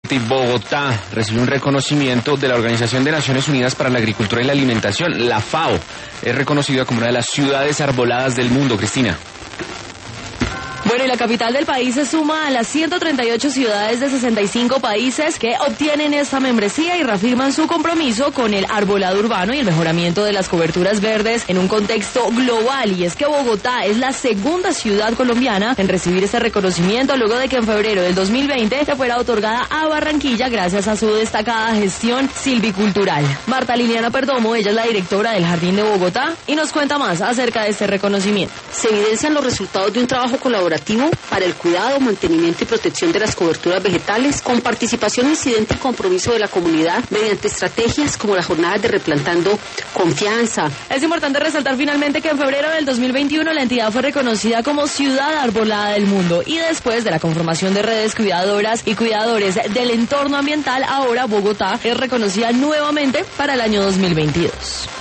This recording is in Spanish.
Bogotá recibió un reconocimiento de la Organización de Naciones Unidas para la Agricultura y la Alimentación, la FAO. Es reconocida como una de las ciudades arboladas del mundo, Cristina. Bueno, y la capital del país se suma a las 138 ciudades de 65 países que obtienen esta membresía y reafirman su compromiso con el arbolado urbano y el mejoramiento de las coberturas verdes en un contexto global. Y es que Bogotá es la segunda ciudad colombiana en recibir este reconocimiento luego de que en febrero del 2020 le fuera otorgada a Barranquilla gracias a su destacada gestión silvicultural. Marta Liliana Perdomo, ella es la directora del Jardín de Bogotá y nos cuenta más acerca de este reconocimiento. Se evidencian los resultados de un trabajo colaborativo para el cuidado, mantenimiento y protección de las coberturas vegetales, con participación incidente y compromiso de la comunidad mediante estrategias como las jornadas de Replantando Confianza. Es importante resaltar finalmente que en febrero del 2021 la entidad fue reconocida como Ciudad Arbolada del Mundo y después de la conformación de redes cuidadoras y cuidadores del entorno ambiental, ahora Bogotá es reconocida nuevamente para el año 2022.